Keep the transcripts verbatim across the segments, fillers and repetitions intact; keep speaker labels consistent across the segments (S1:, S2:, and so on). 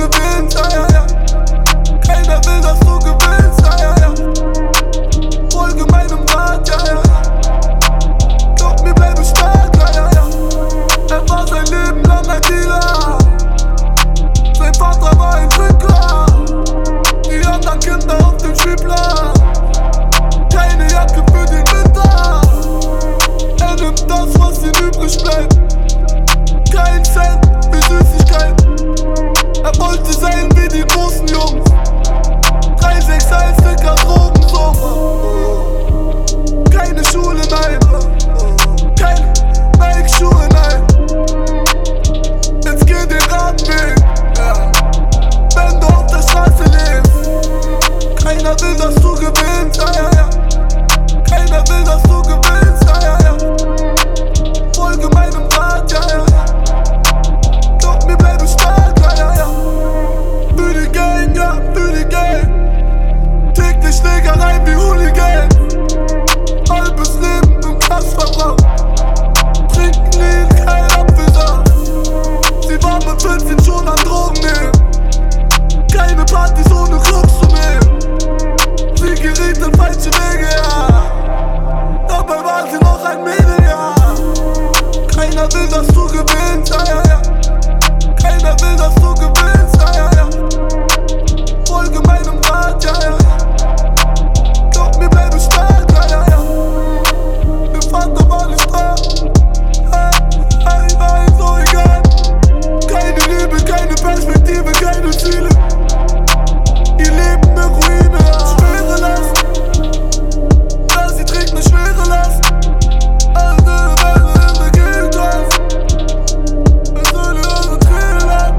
S1: gewinnst, ja, ja, ja. Keiner will, dass du gewinnst, ja, ja, ja. Folge meinem Rat, ja, ja. Glaub mir, bleibe stark, ja, ja, ja. Er war sein Leben lang ein Dealer. Sein Vater war ein Trinker. Die anderen Kinder auf dem Spielplan. Keine Jacke für den Winter. Er nimmt das, was ihm übrig bleibt. Kein Cent für Süßigkeiten. Er wollte sein wie die großen Jungs. drei sechs eins, dicker Drogensumme. Keine Schule, nein. Keine Nike-Schuhe, nein. Jetzt geh den Radweg, ja. Wenn du auf der Straße lebst. Keiner will, dass du gewinnst, ja, ja, ja. Keiner will, dass du gewinnst, ja, ja, ja. Folge meinem Rat, ja, ja, ja. Glaub mir, bleibe stark, ja, ja, ja. Für die Gang, ja, für die Gang. Täglich Schlägerei wie Hooligan. Halbes Leben im Kass verbracht. Trinken Lean, kein Apfelsaft. Sie war mit vierzehn schon an Drogen nehmen. Keine Partys ohne Clubs zu nehmen. Sie geriet in falsche Wege, ja. Dabei war sie noch ein Mädel, ja. Keiner will, dass du gewinnst, ja, ja, ja. Keiner will, dass du gewinnst, ja, ja, ja. Folge meinem Rat, ja, ja, ja. Glaub mir, bleibe stark, ja, ja, ja. Der Vater war nicht da. Hey, hey, hey, so egal. Keine Liebe, keine Perspektive, keine Ziele. Ihr Leben eine Ruine, ja. Schwere Last. Ja, sie trägt eine schwere Last. Also, wenn du in der Gegend hast, dann soll ihr eure Tränen ab.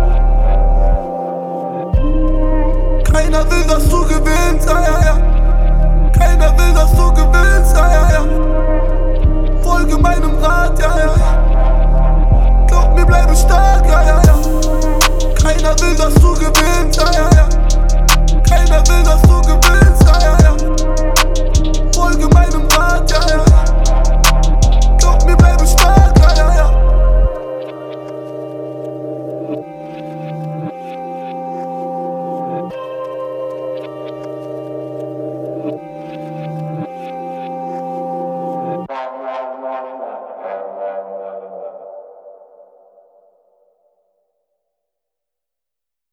S1: Keiner will, dass du gewinnst, ja, ja, ja. Keiner will, dass du gewinnst, ja, ja, ja. Folge meinem Rat, ja, ja, ja. Glaub mir, bleibe stark, ja, ja, ja. Keiner will, dass du gewinnst, ja, ja, ja. Keiner will, dass du